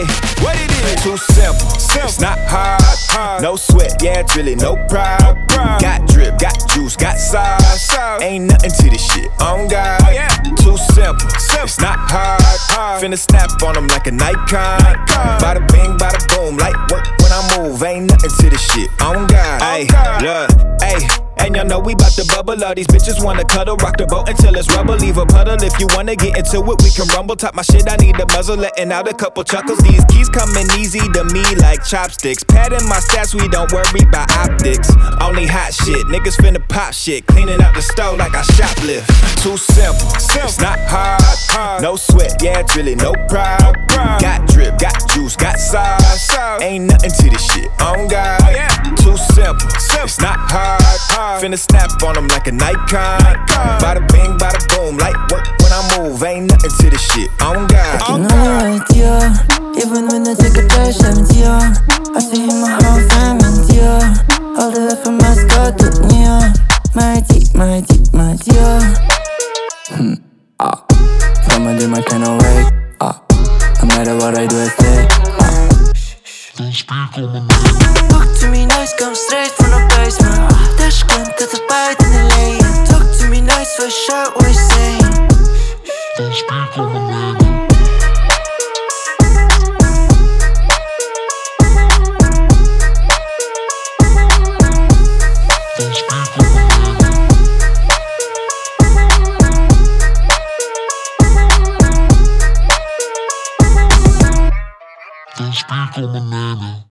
Hey, what it is? Too simple. It's not hard. No sweat, yeah, it's really no pride. Got drip, got juice, got sauce. Ain't nothing to this shit. On God, too simple. It's not hard. Finna snap on them like a Nikon. Bada bing, bada boom, light work when I move. Ain't nothing to this shit. On God, ayy, look, ayy. And y'all know we bout to bubble. All these bitches wanna cuddle, rock the boat until it's rubble. Leave a puddle if you wanna get into it, we can rumble. Top my shit, I need a muzzle, letting out a couple chuckles. These keys coming easy to me like chopsticks. Padding my stats, we don't worry about optics. Only hot shit, niggas finna pop shit. Cleaning out the stove like I shoplift. Too simple, it's not hard. No sweat, yeah, it's really no pride. Got drip, got juice, got sauce. Ain't nothing to this shit, on God. Too simple, it's not hard. Finna snap on them like a Nikon. Bada bing, bada boom, light work when I move. Ain't nothing to this shit, on God. You know I'm with you, even when I take a dash, I'm with you. I see my whole family, you. All the way from Moscow to New York. My dear. I'ma do my kind of way. No matter what I do, I stay. Talk to me nice, come straight from the basement. Dash gun, got the bite in the lane. Talk to me nice, for sure, what you saying? Don't speak on the man. Don't speak on the man. Don't speak on the man.